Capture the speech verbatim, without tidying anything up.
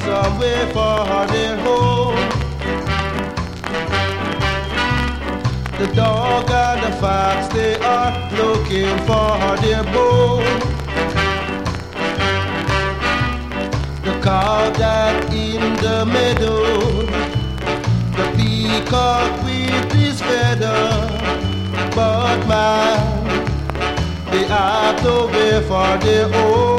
some way for their home. The dog and the fox, they are looking for their bone. The cow that in the meadow, the peacock with his feather, but man, they have to wait for their own.